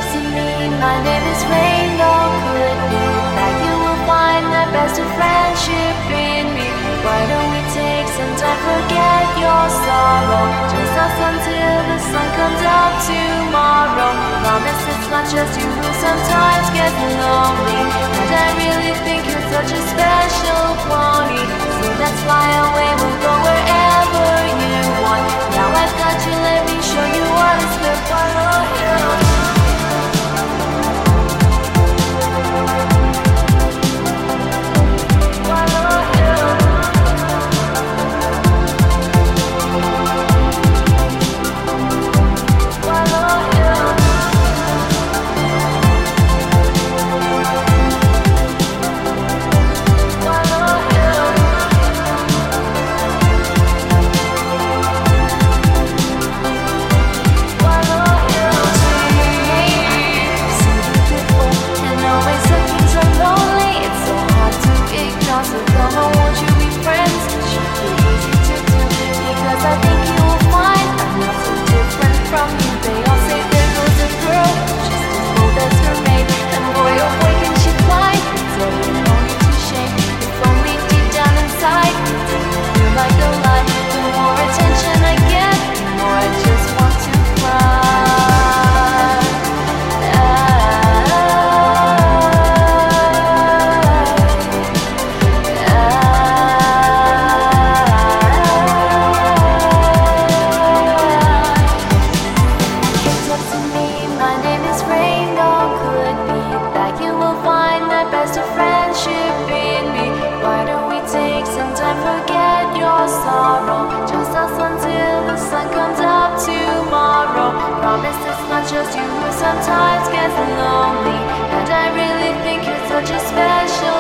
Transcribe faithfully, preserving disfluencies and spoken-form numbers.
up to me, my name is Rainbow. Could be that you will find the best of friendship in me. Why don't we take some time, forget your sorrow? Just us until the sun comes up tomorrow. Promise it's not just you who sometimes gets lonely, and I really think you're such a special pony. So let's fly away, we'll go wherever you want. Now I've got you, let me show you what it's good for. Just you who sometimes gets lonely, and I really think you're such a special